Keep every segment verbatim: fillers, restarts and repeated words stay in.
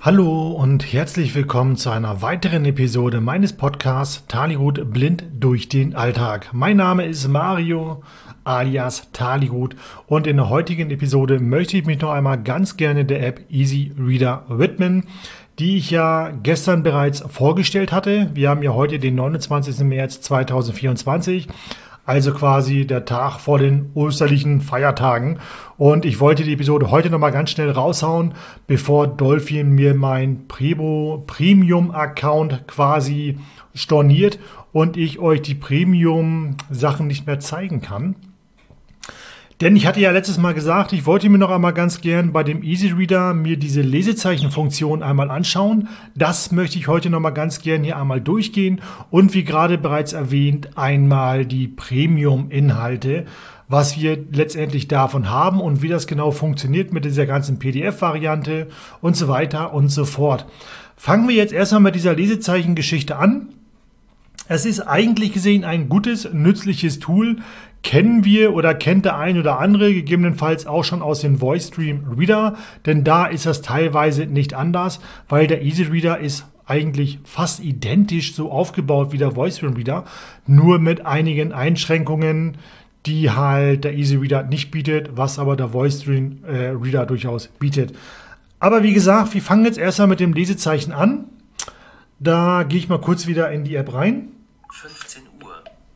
Hallo und herzlich willkommen zu einer weiteren Episode meines Podcasts Taligut blind durch den Alltag. Mein Name ist Mario alias Taligut und in der heutigen Episode möchte ich mich noch einmal ganz gerne der App Easy Reader widmen, die ich ja gestern bereits vorgestellt hatte. Wir haben ja heute den neunundzwanzigsten März zweitausendvierundzwanzig. Also quasi der Tag vor den osterlichen Feiertagen. Und ich wollte die Episode heute nochmal ganz schnell raushauen, bevor Dolphin mir mein Prebo Premium-Account quasi storniert und ich euch die Premium-Sachen nicht mehr zeigen kann. Denn ich hatte ja letztes Mal gesagt, ich wollte mir noch einmal ganz gern bei dem Easy Reader mir diese Lesezeichenfunktion einmal anschauen. Das möchte ich heute noch mal ganz gern hier einmal durchgehen und wie gerade bereits erwähnt, einmal die Premium-Inhalte, was wir letztendlich davon haben und wie das genau funktioniert mit dieser ganzen P D F-Variante und so weiter und so fort. Fangen wir jetzt erstmal mit dieser Lesezeichengeschichte an. Es ist eigentlich gesehen ein gutes, nützliches Tool. Kennen wir oder kennt der ein oder andere gegebenenfalls auch schon aus dem VoiceStream Reader, denn da ist das teilweise nicht anders, weil der Easy Reader ist eigentlich fast identisch so aufgebaut wie der VoiceStream Reader, nur mit einigen Einschränkungen, die halt der Easy Reader nicht bietet, was aber der VoiceStream äh, Reader durchaus bietet. Aber wie gesagt, wir fangen jetzt erstmal mit dem Lesezeichen an. Da gehe ich mal kurz wieder in die App rein. fünfzehn Uhr.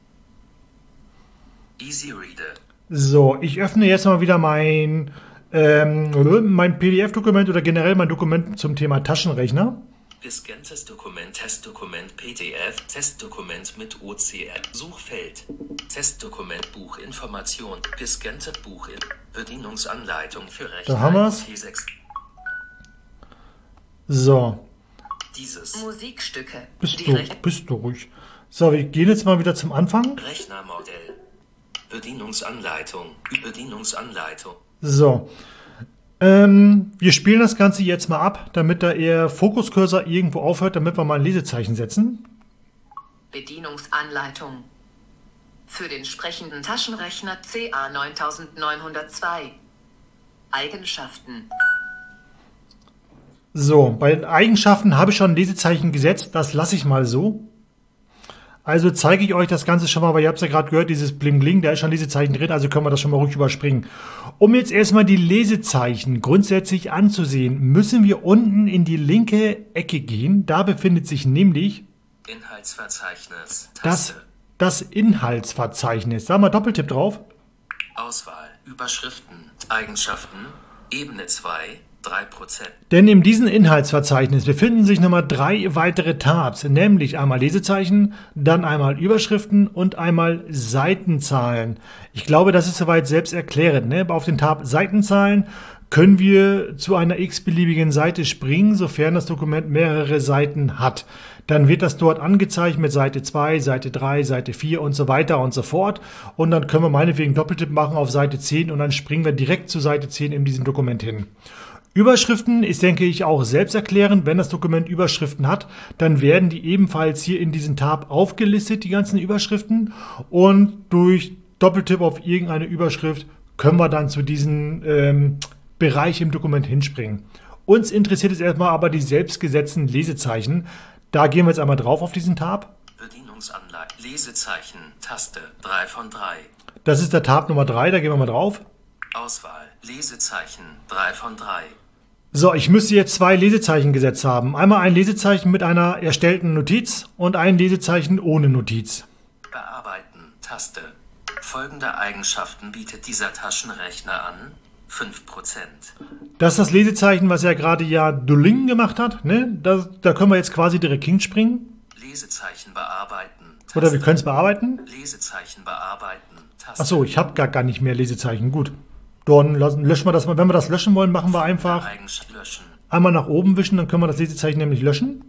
Easy Reader. So, ich öffne jetzt mal wieder mein, ähm, mein P D F-Dokument oder generell mein Dokument zum Thema Taschenrechner. Gescanntes Dokument, Testdokument, P D F, Testdokument mit O C R, Suchfeld, Testdokument, Buchinformation, gescannte Buch, Bedienungsanleitung für Rechner. Da haben wir's. T sechs. So. Dieses Musikstücke. Bist du, bist du ruhig. So, wir gehen jetzt mal wieder zum Anfang. Rechnermodell. Bedienungsanleitung. Bedienungsanleitung. So. Ähm, wir spielen das Ganze jetzt mal ab, damit da eher Fokuscursor irgendwo aufhört, damit wir mal ein Lesezeichen setzen. Bedienungsanleitung. Für den sprechenden Taschenrechner C A neuntausendneunhundertzwei. Eigenschaften. So, bei den Eigenschaften habe ich schon ein Lesezeichen gesetzt, das lasse ich mal so. Also zeige ich euch das Ganze schon mal, weil ihr habt es ja gerade gehört, dieses Bling Bling, da ist schon Lesezeichen drin, also können wir das schon mal ruhig überspringen. Um jetzt erstmal die Lesezeichen grundsätzlich anzusehen, müssen wir unten in die linke Ecke gehen. Da befindet sich nämlich Inhaltsverzeichnis. das, das Inhaltsverzeichnis. Da haben wir Doppeltipp drauf. Auswahl, Überschriften, Eigenschaften, Ebene zwei. drei Prozent. Denn in diesem Inhaltsverzeichnis befinden sich nochmal drei weitere Tabs, nämlich einmal Lesezeichen, dann einmal Überschriften und einmal Seitenzahlen. Ich glaube, das ist soweit selbsterklärend. Ne? Auf den Tab Seitenzahlen können wir zu einer x-beliebigen Seite springen, sofern das Dokument mehrere Seiten hat. Dann wird das dort angezeigt mit Seite zwei, Seite drei, Seite vier und so weiter und so fort. Und dann können wir meinetwegen Doppeltipp machen auf Seite zehn und dann springen wir direkt zu Seite zehn in diesem Dokument hin. Überschriften ist, denke ich, auch selbsterklärend. Wenn das Dokument Überschriften hat, dann werden die ebenfalls hier in diesem Tab aufgelistet, die ganzen Überschriften. Und durch Doppeltipp auf irgendeine Überschrift können wir dann zu diesem ähm, Bereich im Dokument hinspringen. Uns interessiert jetzt erstmal aber die selbstgesetzten Lesezeichen. Da gehen wir jetzt einmal drauf auf diesen Tab. Bedienungsanleitung, Lesezeichen, Taste, drei von drei. Das ist der Tab Nummer drei, da gehen wir mal drauf. Auswahl, Lesezeichen, drei von drei. So, ich müsste jetzt zwei Lesezeichen gesetzt haben. Einmal ein Lesezeichen mit einer erstellten Notiz und ein Lesezeichen ohne Notiz. Bearbeiten, Taste. Folgende Eigenschaften bietet dieser Taschenrechner an. fünf Prozent. Das ist das Lesezeichen, was ja gerade ja Duolingo gemacht hat. Ne? Da, da können wir jetzt quasi direkt hinspringen. Lesezeichen bearbeiten. Taste. Oder wir können es bearbeiten. Lesezeichen bearbeiten. Taste. Achso, ich habe gar, gar nicht mehr Lesezeichen. Gut. Dann lassen, löschen wir das mal. Wenn wir das löschen wollen, machen wir einfach Löschen. einmal nach oben wischen, dann können wir das Lesezeichen nämlich löschen.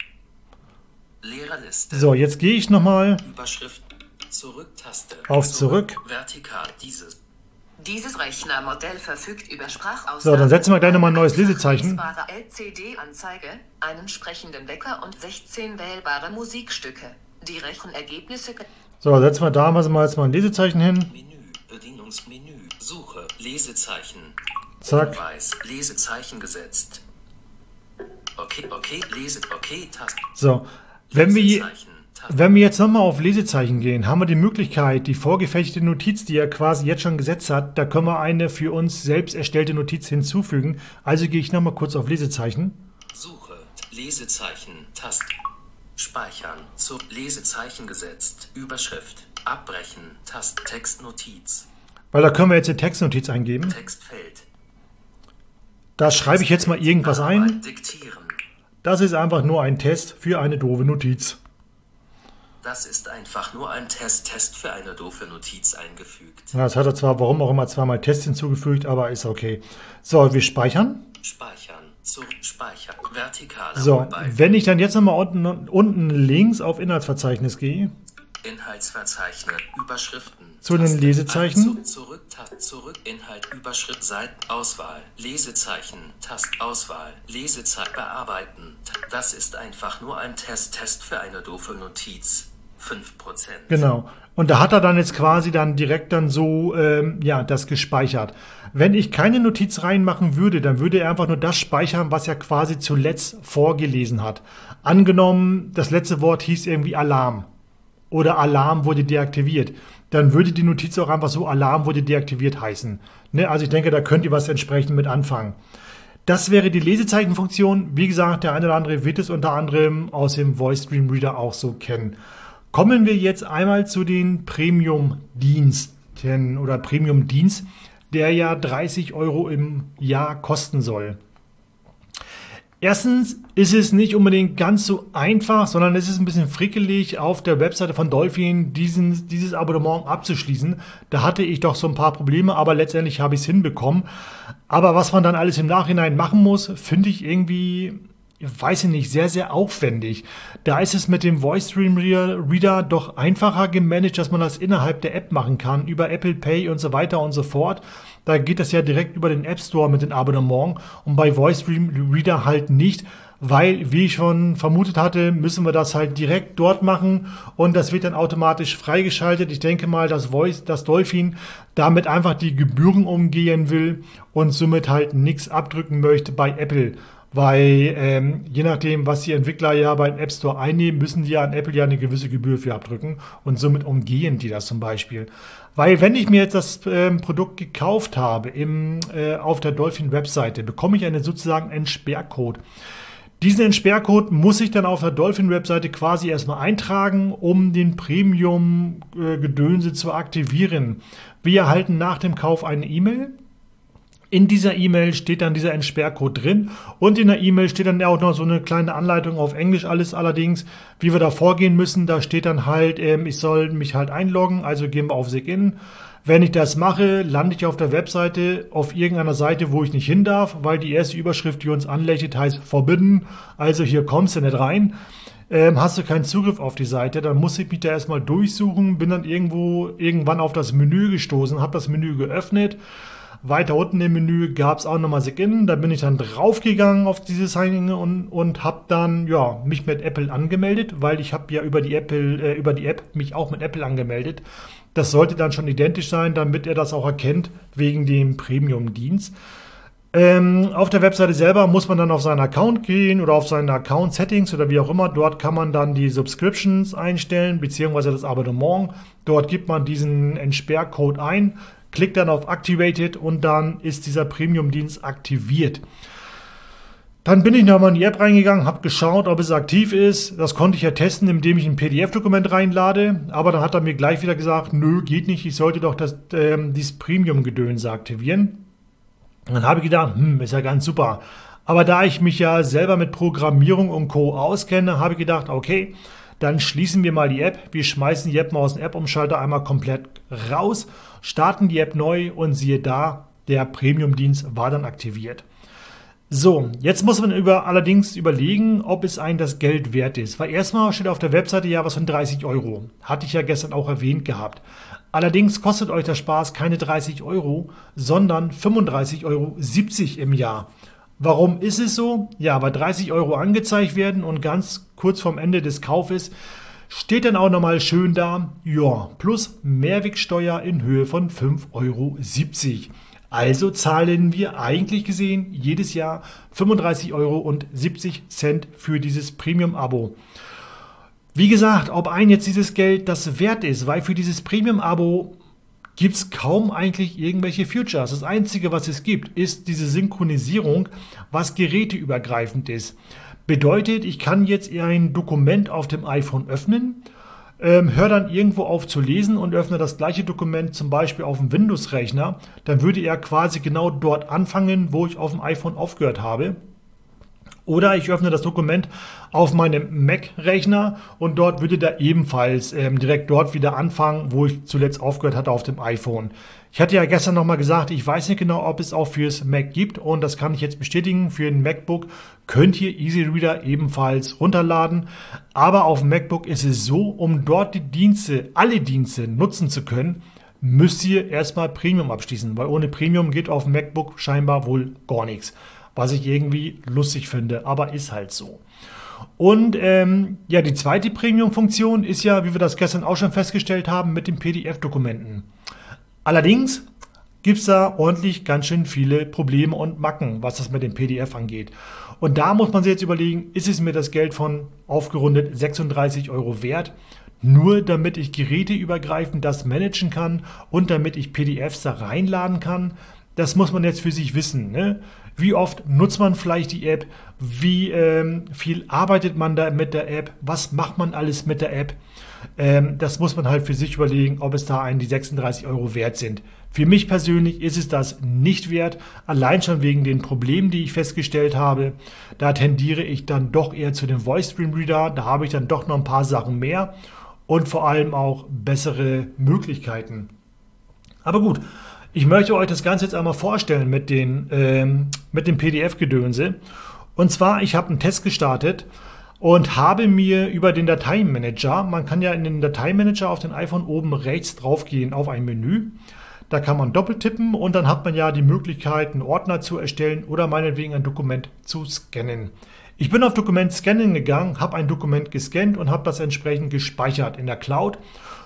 Leere Liste. So, jetzt gehe ich nochmal Überschrift. Zurück-Taste. auf Zurück. Vertikal. Dieses. Dieses Rechnermodell verfügt über Sprachausgabe. So, dann setzen wir gleich nochmal ein neues Lesezeichen. L C D-Anzeige, einen sprechenden Wecker und sechzehn wählbare Musikstücke. Die Rechenergebnisse. So, setzen wir da mal jetzt mal ein Lesezeichen hin. Menü. Bedienungsmenü. Suche. Lesezeichen. Zack. Hinweis. Lesezeichen gesetzt. Okay, okay, lese, okay, Taste. So, wenn wir, hier, wenn wir jetzt nochmal auf Lesezeichen gehen, haben wir die Möglichkeit, die vorgefertigte Notiz, die er quasi jetzt schon gesetzt hat, da können wir eine für uns selbst erstellte Notiz hinzufügen. Also gehe ich nochmal kurz auf Lesezeichen. Suche, Lesezeichen, Taste. Speichern, zu Lesezeichen gesetzt, Überschrift, abbrechen, Taste, Textnotiz. Weil da können wir jetzt eine Textnotiz eingeben. Textfeld. Da schreibe ich jetzt mal irgendwas ein. Diktieren. Das ist einfach nur ein Test für eine doofe Notiz. Das ist einfach nur ein Test, Test für eine doofe Notiz eingefügt. Ja, das hat er zwar, warum auch immer, zweimal Test hinzugefügt, aber ist okay. So, wir speichern. Speichern, zu Speichern, vertikal. So, wenn ich dann jetzt nochmal unten, unten links auf Inhaltsverzeichnis gehe. Inhaltsverzeichnis, Überschriften. Zu den Lesezeichen. Zu, zurück, Tab, zurück, Inhalt, Überschrift, Seiten, Auswahl, Lesezeichen, Tast, Auswahl, Lesezeichen, bearbeiten. Das ist einfach nur ein Test, Test für eine doofe Notiz. fünf Prozent. Genau. Und da hat er dann jetzt quasi dann direkt dann so, ähm, ja, das gespeichert. Wenn ich keine Notiz reinmachen würde, dann würde er einfach nur das speichern, was er quasi zuletzt vorgelesen hat. Angenommen, das letzte Wort hieß irgendwie Alarm. Oder Alarm wurde deaktiviert, dann würde die Notiz auch einfach so Alarm wurde deaktiviert heißen. Ne? Also ich denke, da könnt ihr was entsprechend mit anfangen. Das wäre die Lesezeichenfunktion. Wie gesagt, der eine oder andere wird es unter anderem aus dem Voice Dream Reader auch so kennen. Kommen wir jetzt einmal zu den Premium-Diensten oder Premium-Dienst, der ja dreißig Euro im Jahr kosten soll. Erstens ist es nicht unbedingt ganz so einfach, sondern es ist ein bisschen frickelig, auf der Webseite von Dolphin diesen, dieses Abonnement abzuschließen. Da hatte ich doch so ein paar Probleme, aber letztendlich habe ich es hinbekommen. Aber was man dann alles im Nachhinein machen muss, finde ich irgendwie, weiß ich nicht, sehr, sehr aufwendig. Da ist es mit dem Voice Dream Reader doch einfacher gemanagt, dass man das innerhalb der App machen kann, über Apple Pay und so weiter und so fort. Da geht das ja direkt über den App Store mit dem Abonnement und bei Voice Dream Reader halt nicht, weil, wie ich schon vermutet hatte, müssen wir das halt direkt dort machen und das wird dann automatisch freigeschaltet. Ich denke mal, dass Voice, dass Dolphin damit einfach die Gebühren umgehen will und somit halt nichts abdrücken möchte bei Apple. Weil ähm, je nachdem, was die Entwickler ja beim App Store einnehmen, müssen die ja an Apple ja eine gewisse Gebühr für abdrücken und somit umgehen die das zum Beispiel. Weil wenn ich mir jetzt das ähm, Produkt gekauft habe im, äh, auf der Dolphin-Webseite, bekomme ich einen sozusagen Entsperrcode. Diesen Entsperrcode muss ich dann auf der Dolphin-Webseite quasi erstmal eintragen, um den Premium-Gedönse äh, zu aktivieren. Wir erhalten nach dem Kauf eine E-Mail. In dieser E-Mail steht dann dieser Entsperrcode drin und in der E-Mail steht dann auch noch so eine kleine Anleitung auf Englisch alles allerdings, wie wir da vorgehen müssen. Da steht dann halt, ähm, ich soll mich halt einloggen, also gehen wir auf Sign. Wenn ich das mache, lande ich auf der Webseite auf irgendeiner Seite, wo ich nicht hin darf, weil die erste Überschrift, die uns anlächelt, heißt Forbidden, also hier kommst du nicht rein. Ähm, hast du keinen Zugriff auf die Seite, dann muss ich mich da erstmal durchsuchen, bin dann irgendwo irgendwann auf das Menü gestoßen, habe das Menü geöffnet. Weiter unten im Menü gab es auch nochmal Sign-In, da bin ich dann draufgegangen auf diese Sign-In und, und habe dann ja mich mit Apple angemeldet, weil ich habe ja über die Apple äh, über die App mich auch mit Apple angemeldet. Das sollte dann schon identisch sein, damit er das auch erkennt wegen dem Premium-Dienst. Ähm, auf der Webseite selber muss man dann auf seinen Account gehen oder auf seine Account-Settings oder wie auch immer. Dort kann man dann die Subscriptions einstellen beziehungsweise das Abonnement. Dort gibt man diesen Entsperrcode ein. Klickt dann auf Activated und dann ist dieser Premium-Dienst aktiviert. Dann bin ich nochmal in die App reingegangen, habe geschaut, ob es aktiv ist. Das konnte ich ja testen, indem ich ein P D F-Dokument reinlade. Aber dann hat er mir gleich wieder gesagt, nö, geht nicht, ich sollte doch das, ähm, dieses Premium-Gedönse aktivieren. Und dann habe ich gedacht, hm, ist ja ganz super. Aber da ich mich ja selber mit Programmierung und Co. auskenne, habe ich gedacht, okay, dann schließen wir mal die App. Wir schmeißen die App mal aus dem App-Umschalter einmal komplett raus, starten die App neu und siehe da, der Premium-Dienst war dann aktiviert. So, jetzt muss man über, allerdings überlegen, ob es einem das Geld wert ist. Weil erstmal steht auf der Webseite ja was von dreißig Euro. Hatte ich ja gestern auch erwähnt gehabt. Allerdings kostet euch der Spaß keine dreißig Euro, sondern fünfunddreißig Euro siebzig im Jahr. Warum ist es so? Ja, weil dreißig Euro angezeigt werden und ganz kurz vorm Ende des Kaufes steht dann auch nochmal schön da, ja, plus Mehrwertsteuer in Höhe von fünf Euro siebzig. Also zahlen wir eigentlich gesehen jedes Jahr fünfunddreißig Euro siebzig für dieses Premium-Abo. Wie gesagt, ob ein jetzt dieses Geld das wert ist, weil für dieses Premium-Abo gibt es kaum eigentlich irgendwelche Features. Das Einzige, was es gibt, ist diese Synchronisierung, was geräteübergreifend ist. Bedeutet, ich kann jetzt ein Dokument auf dem iPhone öffnen, ähm, höre dann irgendwo auf zu lesen und öffne das gleiche Dokument zum Beispiel auf dem Windows-Rechner. Dann würde er quasi genau dort anfangen, wo ich auf dem iPhone aufgehört habe. Oder ich öffne das Dokument auf meinem Mac-Rechner und dort würde der ebenfalls ähm, direkt dort wieder anfangen, wo ich zuletzt aufgehört hatte auf dem iPhone. Ich hatte ja gestern nochmal gesagt, ich weiß nicht genau, ob es auch fürs Mac gibt und das kann ich jetzt bestätigen. Für ein MacBook könnt ihr Easy Reader ebenfalls runterladen. Aber auf dem MacBook ist es so, um dort die Dienste, alle Dienste nutzen zu können, müsst ihr erstmal Premium abschließen, weil ohne Premium geht auf dem MacBook scheinbar wohl gar nichts. Was ich irgendwie lustig finde, aber ist halt so. Und ähm, ja, die zweite Premium-Funktion ist ja, wie wir das gestern auch schon festgestellt haben, mit den P D F-Dokumenten. Allerdings gibt es da ordentlich ganz schön viele Probleme und Macken, was das mit dem P D F angeht. Und da muss man sich jetzt überlegen, ist es mir das Geld von aufgerundet sechsunddreißig Euro wert, nur damit ich geräteübergreifend das managen kann und damit ich P D Fs da reinladen kann. Das muss man jetzt für sich wissen, ne? Wie oft nutzt man vielleicht die App? Wie ähm, viel arbeitet man da mit der App? Was macht man alles mit der App? Ähm, das muss man halt für sich überlegen, ob es da einen die sechsunddreißig Euro wert sind. Für mich persönlich ist es das nicht wert, allein schon wegen den Problemen, die ich festgestellt habe. Da tendiere ich dann doch eher zu dem Voice Stream Reader. Da habe ich dann doch noch ein paar Sachen mehr und vor allem auch bessere Möglichkeiten. Aber gut. Ich möchte euch das Ganze jetzt einmal vorstellen mit, den, ähm, mit dem P D F-Gedönse. Und zwar, ich habe einen Test gestartet und habe mir über den Dateimanager, man kann ja in den Dateimanager auf dem iPhone oben rechts draufgehen auf ein Menü. Da kann man doppeltippen und dann hat man ja die Möglichkeit, einen Ordner zu erstellen oder meinetwegen ein Dokument zu scannen. Ich bin auf Dokument Scannen gegangen, habe ein Dokument gescannt und habe das entsprechend gespeichert in der Cloud.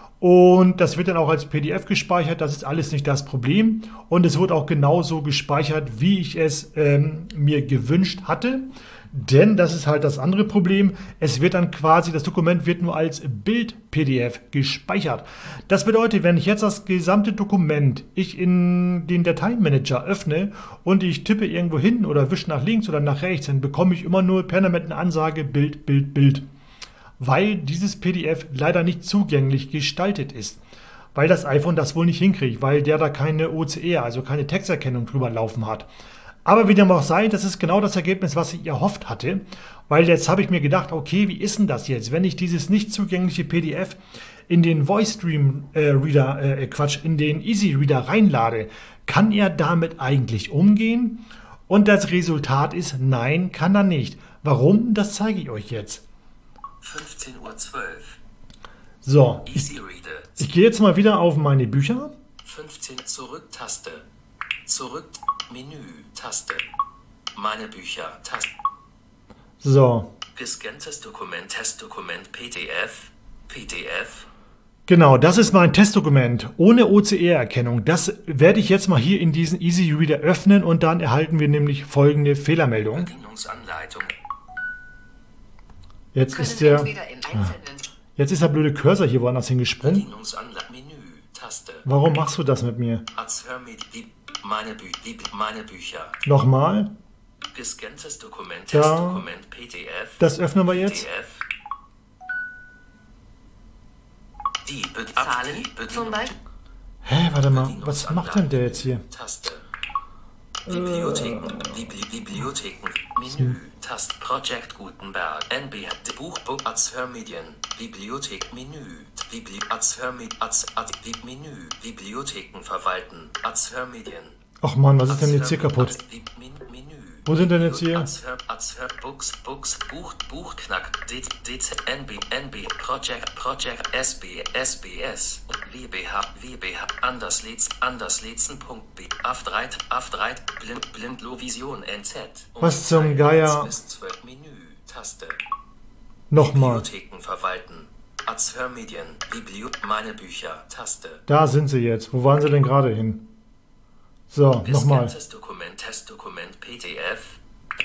Und das wird dann auch als P D F gespeichert, das ist alles nicht das Problem. Und es wird auch genauso gespeichert, wie ich es ähm, mir gewünscht hatte. Denn das ist halt das andere Problem. Es wird dann quasi, das Dokument wird nur als Bild-P D F gespeichert. Das bedeutet, wenn ich jetzt das gesamte Dokument ich in den Dateimanager öffne und ich tippe irgendwo hin oder wische nach links oder nach rechts, dann bekomme ich immer nur permanent eine Ansage Bild, Bild, Bild. Weil dieses P D F leider nicht zugänglich gestaltet ist. Weil das iPhone das wohl nicht hinkriegt, weil der da keine O C R, also keine Texterkennung drüber laufen hat. Aber wie dem auch sei, das ist genau das Ergebnis, was ich erhofft hatte. Weil jetzt habe ich mir gedacht, okay, wie ist denn das jetzt, wenn ich dieses nicht zugängliche P D F in den Voice Stream äh, Reader, äh, Quatsch, in den Easy Reader reinlade, kann er damit eigentlich umgehen? Und das Resultat ist, nein, kann er nicht. Warum? Das zeige ich euch jetzt. fünfzehn Uhr zwölf. So, Easy ich, Reader. ich gehe jetzt mal wieder auf meine Bücher. fünfzehn Zurück-Taste. Zurück. Menü. Taste. Meine Bücher. Taste. So, Gescanntes Dokument. Testdokument. P D F. P D F. genau, das ist mein Testdokument ohne O C R-Erkennung. Das werde ich jetzt mal hier in diesen Easy Reader öffnen und dann erhalten wir nämlich folgende Fehlermeldung. Bedienungsanleitung. Jetzt Können ist der, entweder in einzelnen jetzt ist der blöde Cursor hier woanders hingesprungen. Bedienungsanleitung. Menü. Taste. Warum machst du das mit mir? Azhörmit. Meine, Bü meine Bücher. Nochmal, Gescanntes Dokument. Da. Testdokument. P D F. das öffnen wir jetzt. P D F. Die Be Zahlen, die Bedienung- zum Beispiel. Hä, warte mal, was macht denn der jetzt hier? Taste. Bibliotheken, Bibli Bibliotheken, Menü, Taste, Project Gutenberg, N B, Buch, Buch, Azhörmedien, Bibliothek, Menü, Bibli, Azhörmedien, Az, Az, Bib, Menü, Bibliotheken verwalten, Azhörmedien. Ach Mann, was ist denn jetzt hier kaputt? Az- Bib- Men- Menü. Wo sind denn jetzt hier? Azhör, Azhör, Books, Books, Buch, Buchknack, D, DZ, NB, NB, Project, Project, S B, S B S, W B H, W B H, Anderslets, Andersletzen.b, Aftreit, Aftreit, Blind, Blindlovision N Z. Was zum Geier? Bis zwölf Menü, Taste. Nochmal, Bibliotheken verwalten. Azhörmedien, Biblio, meine Bücher, Taste. da sind sie jetzt. Wo waren sie denn gerade hin? So, nochmal. Gescanntes Dokument, Testdokument, P D F.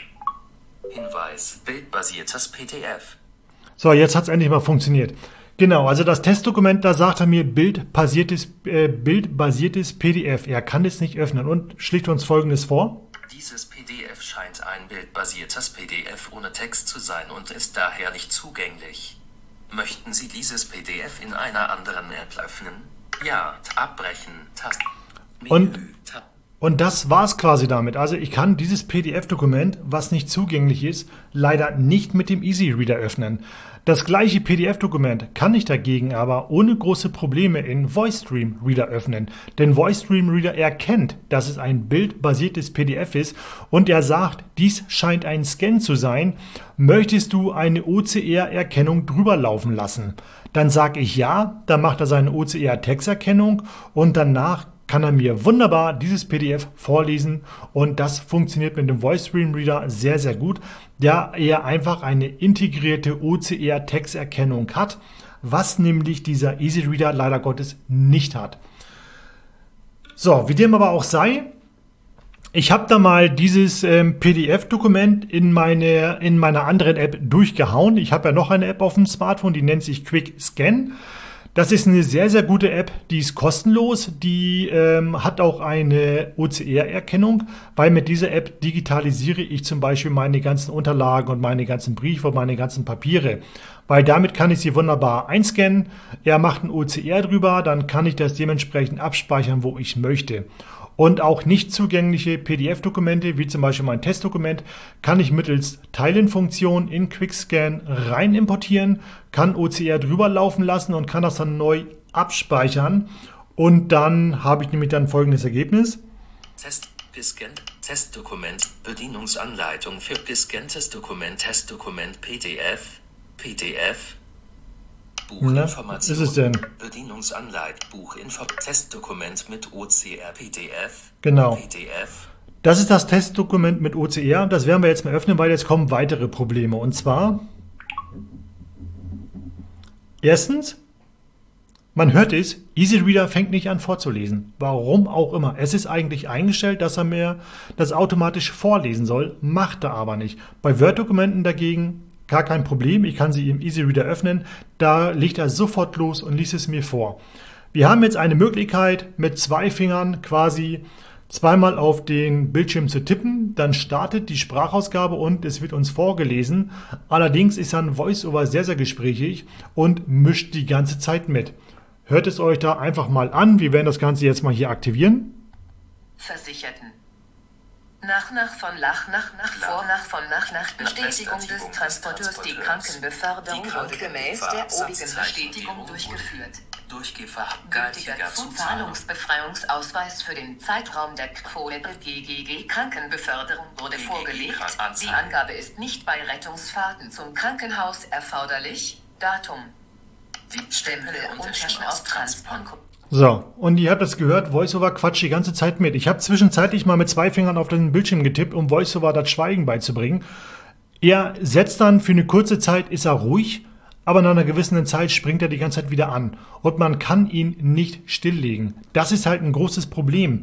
Hinweis, bildbasiertes P D F. So, jetzt hat es endlich mal funktioniert. Genau, also das Testdokument, da sagt er mir bildbasiertes, äh, bildbasiertes P D F. Er kann es nicht öffnen und schlägt uns Folgendes vor. Dieses P D F scheint ein bildbasiertes P D F ohne Text zu sein und ist daher nicht zugänglich. Möchten Sie dieses P D F in einer anderen App öffnen? Ja, abbrechen, Taste. Und, und das war's quasi damit. Also ich kann dieses P D F-Dokument, was nicht zugänglich ist, leider nicht mit dem Easy Reader öffnen. Das gleiche P D F-Dokument kann ich dagegen aber ohne große Probleme in VoiceStream Reader öffnen. Denn VoiceStream Reader erkennt, dass es ein bildbasiertes P D F ist und er sagt, dies scheint ein Scan zu sein. Möchtest du eine O C R-Erkennung drüber laufen lassen? Dann sage ich ja, dann macht er seine O C R-Texterkennung und danach kann er mir wunderbar dieses P D F vorlesen und das funktioniert mit dem VoiceStream Reader sehr, sehr gut, da er einfach eine integrierte O C R-Texterkennung hat, was nämlich dieser Easy Reader leider Gottes nicht hat. So, wie dem aber auch sei, ich habe da mal dieses ähm, P D F-Dokument in meine in meiner anderen App durchgehauen. Ich habe ja noch eine App auf dem Smartphone, die nennt sich Quick Scan. Das ist eine sehr, sehr gute App, die ist kostenlos, die ähm, hat auch eine O C R-Erkennung, weil mit dieser App digitalisiere ich zum Beispiel meine ganzen Unterlagen und meine ganzen Briefe und meine ganzen Papiere, weil damit kann ich sie wunderbar einscannen, er macht ein O C R drüber, dann kann ich das dementsprechend abspeichern, wo ich möchte. Und auch nicht zugängliche P D F-Dokumente, wie zum Beispiel mein Testdokument, kann ich mittels Teilen-Funktion in QuickScan rein importieren, kann O C R drüber laufen lassen und kann das dann neu abspeichern. Und dann habe ich nämlich dann folgendes Ergebnis. Test, gescannt, Testdokument, Bedienungsanleitung für gescanntes Dokument, Testdokument, P D F, P D F. Buchinformation. Was ist es denn? Bedienungsanleitung, Buchinfo, Testdokument mit O C R, P D F. Genau. P D F. Das ist das Testdokument mit O C R. Das werden wir jetzt mal öffnen, weil jetzt kommen weitere Probleme. Und zwar, erstens, man hört es, Easy Reader fängt nicht an vorzulesen. Warum auch immer. Es ist eigentlich eingestellt, dass er mir das automatisch vorlesen soll, macht er aber nicht. Bei Word-Dokumenten dagegen gar kein Problem, ich kann sie im Easy Reader öffnen, da legt er sofort los und liest es mir vor. Wir haben jetzt eine Möglichkeit, mit zwei Fingern quasi zweimal auf den Bildschirm zu tippen, dann startet die Sprachausgabe und es wird uns vorgelesen. Allerdings ist dann VoiceOver sehr, sehr gesprächig und mischt die ganze Zeit mit. Hört es euch da einfach mal an, wir werden das Ganze jetzt mal hier aktivieren. Versicherten. Nach, nach, von, lach, nach, nach, vor, nach, von, nach, nach, Bestätigung des Transporteurs, die Krankenbeförderung wurde gemäß der obigen Bestätigung durchgeführt. Durchgefahren. Gültiger Zahlungsbefreiungsausweis für den Zeitraum der Quote G G G Krankenbeförderung wurde vorgelegt. Die Angabe ist nicht bei Rettungsfahrten zum Krankenhaus erforderlich. Datum. Die Stempel und Taschen aus Transport. So, und ihr habt das gehört, VoiceOver quatscht die ganze Zeit mit. Ich habe zwischenzeitlich mal mit zwei Fingern auf den Bildschirm getippt, um VoiceOver das Schweigen beizubringen. Er setzt dann, für eine kurze Zeit ist er ruhig, aber nach einer gewissen Zeit springt er die ganze Zeit wieder an. Und man kann ihn nicht stilllegen. Das ist halt ein großes Problem.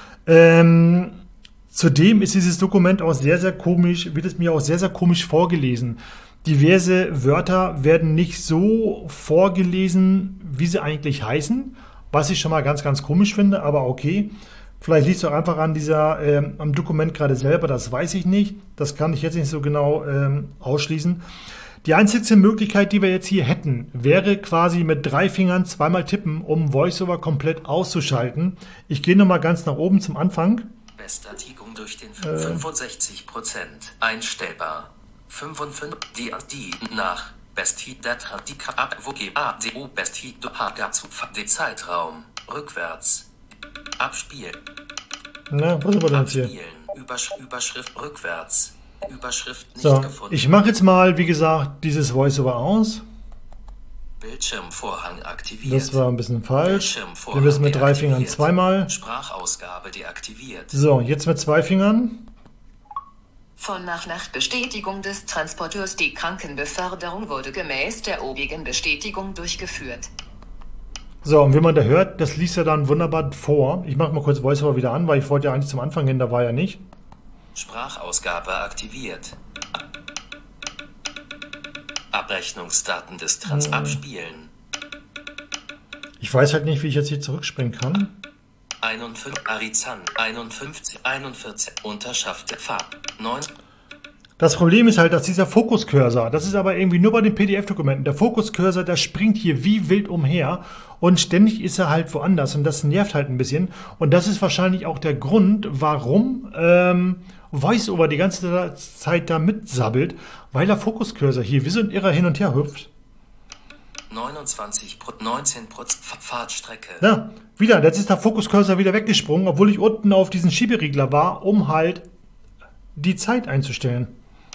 Ähm, zudem ist dieses Dokument auch sehr, sehr komisch, wird es mir auch sehr, sehr komisch vorgelesen. Diverse Wörter werden nicht so vorgelesen, wie sie eigentlich heißen. Was ich schon mal ganz, ganz komisch finde, aber okay. Vielleicht liegt es auch einfach an dieser, ähm, am Dokument gerade selber, das weiß ich nicht. Das kann ich jetzt nicht so genau ähm, ausschließen. Die einzige Möglichkeit, die wir jetzt hier hätten, wäre quasi mit drei Fingern zweimal tippen, um VoiceOver komplett auszuschalten. Ich gehe nochmal ganz nach oben zum Anfang. Bestätigung durch den äh, fünfundsechzig Prozent einstellbar. fünfundfünfzig, die, die nach Besti Datra die Ab wo G A D O Besti do Haga zu den Zeitraum rückwärts abspielen. Na, was ist aber das hier? Übersch Überschrift rückwärts. Überschrift nicht so, gefunden. Ich mache jetzt mal, wie gesagt, dieses VoiceOver aus. Bildschirmvorhang aktiviert. Das war ein bisschen falsch. Wir müssen mit drei Fingern zweimal. Sprachausgabe deaktiviert. So, jetzt mit zwei Fingern. Von nach nach Bestätigung des Transporteurs die Krankenbeförderung wurde gemäß der obigen Bestätigung durchgeführt. So, und wie man da hört, das liest er dann wunderbar vor. Ich mache mal kurz VoiceOver wieder an, weil ich wollte ja eigentlich zum Anfang hin, da war ja nicht. Sprachausgabe aktiviert. Abrechnungsdaten des Trans abspielen. Ich weiß halt nicht, wie ich jetzt hier zurückspringen kann. einundfünfzig, Arizan, einundfünfzig, einundvierzig, Unterschaft, Farb, neun. Das Problem ist halt, dass dieser Fokuscursor, das ist aber irgendwie nur bei den P D F-Dokumenten, der Fokuscursor, der springt hier wie wild umher und ständig ist er halt woanders und das nervt halt ein bisschen. Und das ist wahrscheinlich auch der Grund, warum ähm, VoiceOver die ganze Zeit da mitsabbelt, weil der Fokuscursor hier wie so ein Irrer hin und her hüpft. neunundzwanzig, neunzehn Prozent Fahrtstrecke. Ja, wieder, jetzt ist der Fokuscursor wieder weggesprungen, obwohl ich unten auf diesen Schieberegler war, um halt die Zeit einzustellen.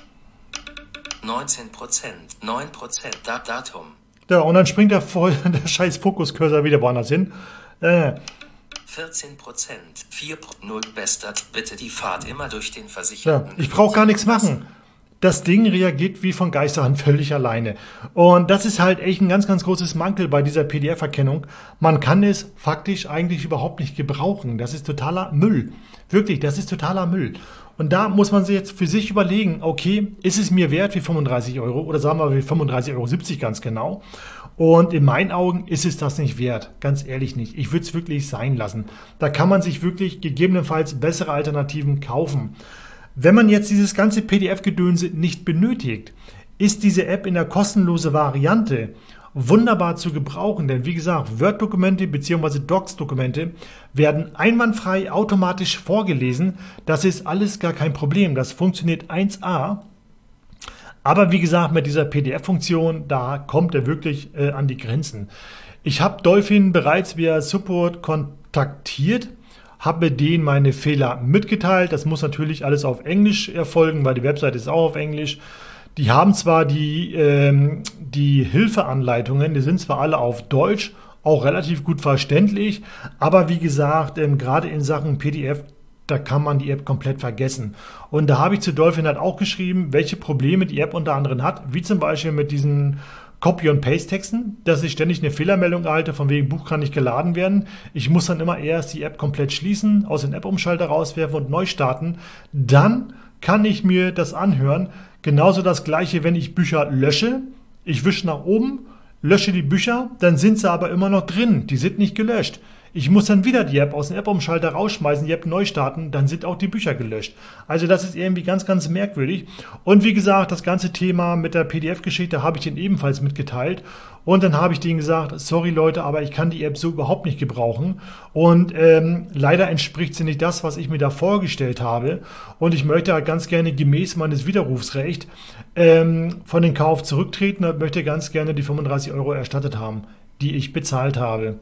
neunzehn Prozent, neun Prozent Datum. Ja, und dann springt der, voll, der scheiß Fokuscursor wieder woanders hin. Äh. vierzehn Prozent, vier null bester. Bitte die Fahrt immer durch den Versicherten. Ja, ich brauche gar nichts machen. Das Ding reagiert wie von Geisterhand völlig alleine. Und das ist halt echt ein ganz, ganz großes Mankel bei dieser P D F-Erkennung. Man kann es faktisch eigentlich überhaupt nicht gebrauchen. Das ist totaler Müll. Wirklich, das ist totaler Müll. Und da muss man sich jetzt für sich überlegen, okay, ist es mir wert wie fünfunddreißig Euro oder sagen wir wie fünfunddreißig Euro siebzig ganz genau. Und in meinen Augen ist es das nicht wert, ganz ehrlich nicht. Ich würde es wirklich sein lassen. Da kann man sich wirklich gegebenenfalls bessere Alternativen kaufen. Wenn man jetzt dieses ganze P D F-Gedönse nicht benötigt, ist diese App in der kostenlosen Variante wunderbar zu gebrauchen, denn wie gesagt, Word-Dokumente bzw. Docs-Dokumente werden einwandfrei automatisch vorgelesen. Das ist alles gar kein Problem, das funktioniert eins A. Aber wie gesagt, mit dieser P D F-Funktion, da kommt er wirklich äh, an die Grenzen. Ich habe Dolphin bereits via Support kontaktiert, habe denen meine Fehler mitgeteilt. Das muss natürlich alles auf Englisch erfolgen, weil die Webseite ist auch auf Englisch. Die haben zwar die, ähm, die Hilfeanleitungen, die sind zwar alle auf Deutsch, auch relativ gut verständlich, aber wie gesagt, ähm, gerade in Sachen P D F, da kann man die App komplett vergessen. Und da habe ich zu Dolphin halt auch geschrieben, welche Probleme die App unter anderem hat, wie zum Beispiel mit diesen Copy-and-Paste-Texten, dass ich ständig eine Fehlermeldung erhalte, von wegen Buch kann nicht geladen werden. Ich muss dann immer erst die App komplett schließen, aus dem App-Umschalter rauswerfen und neu starten. Dann kann ich mir das anhören. Genauso das gleiche, wenn ich Bücher lösche. Ich wische nach oben, lösche die Bücher, dann sind sie aber immer noch drin. Die sind nicht gelöscht. Ich muss dann wieder die App aus dem App-Umschalter rausschmeißen, die App neu starten, dann sind auch die Bücher gelöscht. Also das ist irgendwie ganz, ganz merkwürdig. Und wie gesagt, das ganze Thema mit der P D F-Geschichte habe ich denen ebenfalls mitgeteilt. Und dann habe ich denen gesagt, sorry Leute, aber ich kann die App so überhaupt nicht gebrauchen. Und ähm, leider entspricht sie nicht das, was ich mir da vorgestellt habe. Und ich möchte halt ganz gerne gemäß meines Widerrufsrechts ähm, von den Kauf zurücktreten und möchte ganz gerne die fünfunddreißig Euro erstattet haben, die ich bezahlt habe.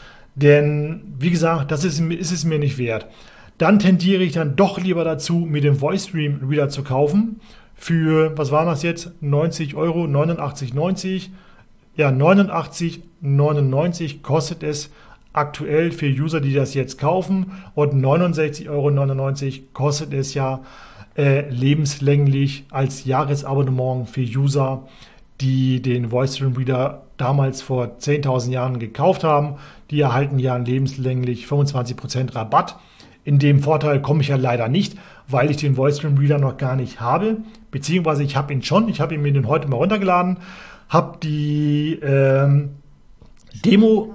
Denn, wie gesagt, das ist, ist es mir nicht wert. Dann tendiere ich dann doch lieber dazu, mir den VoiceStream Reader zu kaufen. Für, was war das jetzt? neunzig Euro, neunundachtzig neunzig. Ja, neunundachtzig neunundneunzig kostet es aktuell für User, die das jetzt kaufen. Und neunundsechzig Euro neunundneunzig kostet es ja äh, lebenslänglich als Jahresabonnement für User, die den VoiceStream Reader damals vor zehntausend Jahren gekauft haben. Die erhalten ja lebenslänglich fünfundzwanzig Prozent Rabatt. In dem Vorteil komme ich ja leider nicht, weil ich den VoiceStream Reader noch gar nicht habe. Beziehungsweise ich habe ihn schon. Ich habe ihn mir den heute mal runtergeladen. Habe die ähm, Demo...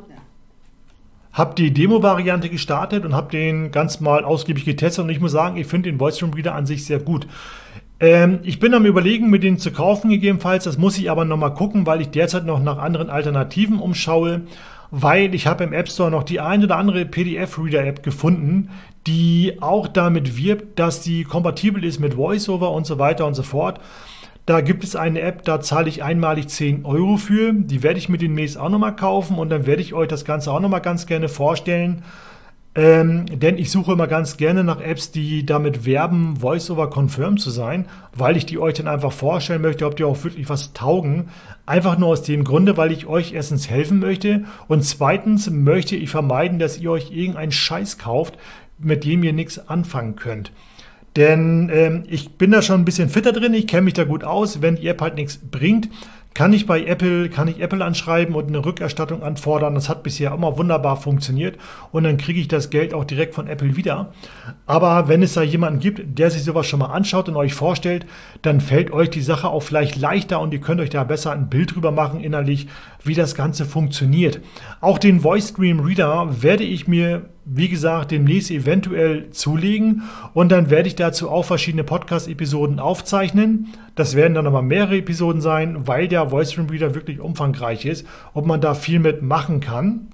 Habe die Demo-Variante gestartet und habe den ganz mal ausgiebig getestet. Und ich muss sagen, ich finde den VoiceStream Reader an sich sehr gut. Ähm, ich bin am Überlegen, mir den zu kaufen gegebenenfalls. Das muss ich aber nochmal gucken, weil ich derzeit noch nach anderen Alternativen umschaue. Weil ich habe im App Store noch die ein oder andere P D F-Reader-App gefunden, die auch damit wirbt, dass die kompatibel ist mit VoiceOver und so weiter und so fort. Da gibt es eine App, da zahle ich einmalig zehn Euro für. Die werde ich mir demnächst auch nochmal kaufen und dann werde ich euch das Ganze auch nochmal ganz gerne vorstellen. Ähm, denn ich suche immer ganz gerne nach Apps, die damit werben, VoiceOver confirmed zu sein, weil ich die euch dann einfach vorstellen möchte, ob die auch wirklich was taugen. Einfach nur aus dem Grunde, weil ich euch erstens helfen möchte und zweitens möchte ich vermeiden, dass ihr euch irgendeinen Scheiß kauft, mit dem ihr nichts anfangen könnt. Denn ähm, ich bin da schon ein bisschen fitter drin, ich kenne mich da gut aus. Wenn die App halt nichts bringt, kann ich bei Apple, kann ich Apple anschreiben und eine Rückerstattung anfordern. Das hat bisher immer wunderbar funktioniert und dann kriege ich das Geld auch direkt von Apple wieder. Aber wenn es da jemanden gibt, der sich sowas schon mal anschaut und euch vorstellt, dann fällt euch die Sache auch vielleicht leichter und ihr könnt euch da besser ein Bild drüber machen innerlich, wie das Ganze funktioniert. Auch den Voice Stream Reader werde ich mir, wie gesagt, demnächst eventuell zulegen und dann werde ich dazu auch verschiedene Podcast-Episoden aufzeichnen. Das werden dann aber mehrere Episoden sein, weil der Voice Stream Reader wirklich umfangreich ist und man da viel mit machen kann.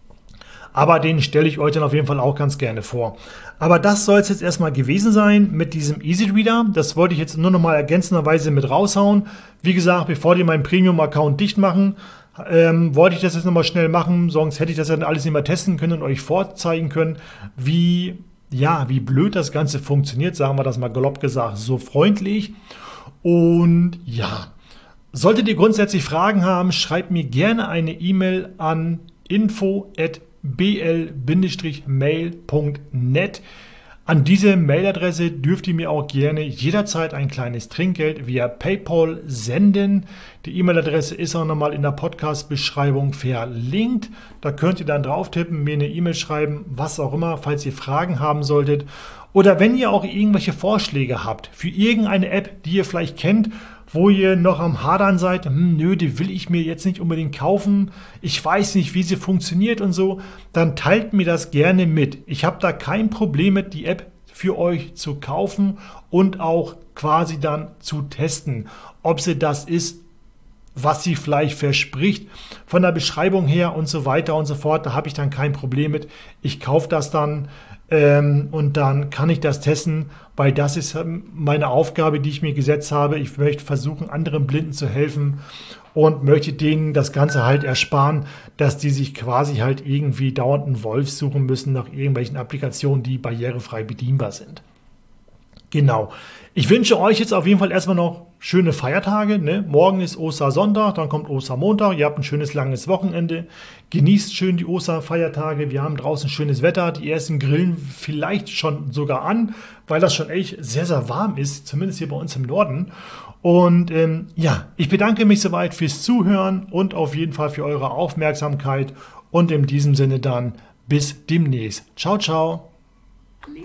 Aber den stelle ich euch dann auf jeden Fall auch ganz gerne vor. Aber das soll es jetzt erstmal gewesen sein mit diesem Easy Reader. Das wollte ich jetzt nur noch mal ergänzenderweise mit raushauen. Wie gesagt, bevor die meinen Premium-Account dicht machen, ähm, wollte ich das jetzt nochmal schnell machen. Sonst hätte ich das dann alles nicht mehr testen können und euch vorzeigen können, wie, ja, wie blöd das Ganze funktioniert. Sagen wir das mal grob gesagt, so freundlich. Und ja, solltet ihr grundsätzlich Fragen haben, schreibt mir gerne eine E-Mail an info at b l mail punkt net. An diese Mailadresse dürft ihr mir auch gerne jederzeit ein kleines Trinkgeld via PayPal senden. Die E-Mail-Adresse ist auch nochmal in der Podcast-Beschreibung verlinkt. Da könnt ihr dann drauf tippen, mir eine E-Mail schreiben, was auch immer, falls ihr Fragen haben solltet. Oder wenn ihr auch irgendwelche Vorschläge habt für irgendeine App, die ihr vielleicht kennt, wo ihr noch am Hadern seid, hm, nö, die will ich mir jetzt nicht unbedingt kaufen, ich weiß nicht, wie sie funktioniert und so, dann teilt mir das gerne mit. Ich habe da kein Problem mit, die App für euch zu kaufen und auch quasi dann zu testen, ob sie das ist, was sie vielleicht verspricht, von der Beschreibung her und so weiter und so fort. Da habe ich dann kein Problem mit. Ich kaufe das dann ähm, und dann kann ich das testen, weil das ist meine Aufgabe, die ich mir gesetzt habe. Ich möchte versuchen, anderen Blinden zu helfen und möchte denen das Ganze halt ersparen, dass die sich quasi halt irgendwie dauernd einen Wolf suchen müssen nach irgendwelchen Applikationen, die barrierefrei bedienbar sind. Genau. Ich wünsche euch jetzt auf jeden Fall erstmal noch schöne Feiertage. Ne? Morgen ist Ostersonntag, dann kommt Ostermontag. Ihr habt ein schönes langes Wochenende. Genießt schön die Osterfeiertage. Wir haben draußen schönes Wetter. Die ersten grillen vielleicht schon sogar an, weil das schon echt sehr, sehr warm ist, zumindest hier bei uns im Norden. Und ähm, ja, ich bedanke mich soweit fürs Zuhören und auf jeden Fall für eure Aufmerksamkeit. Und in diesem Sinne dann bis demnächst. Ciao, ciao.